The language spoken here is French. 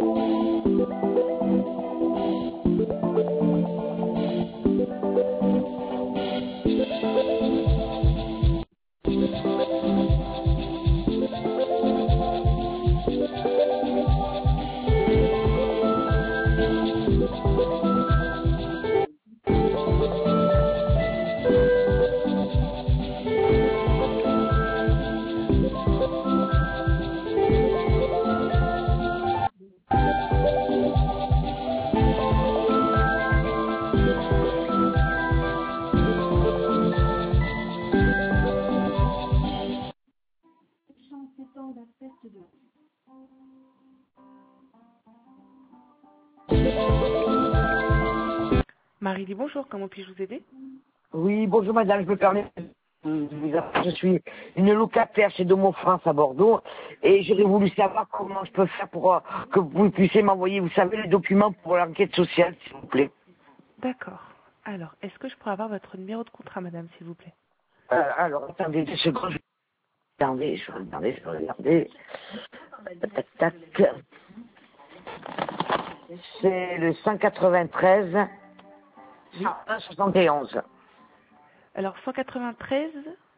Marie dit bonjour, comment puis-je vous aider? Oui, bonjour madame, je me permets de vous appeler. Je suis une locataire chez Domo France à Bordeaux et j'aurais voulu savoir comment je peux faire pour que vous puissiez m'envoyer, vous savez, les documents pour l'enquête sociale, s'il vous plaît. D'accord. Alors, est-ce que je pourrais avoir votre numéro de contrat, madame, s'il vous plaît? Alors, attendez 2 secondes, je vais regarder. Tac, tac. C'est le 193 Oui. 71. Alors, 193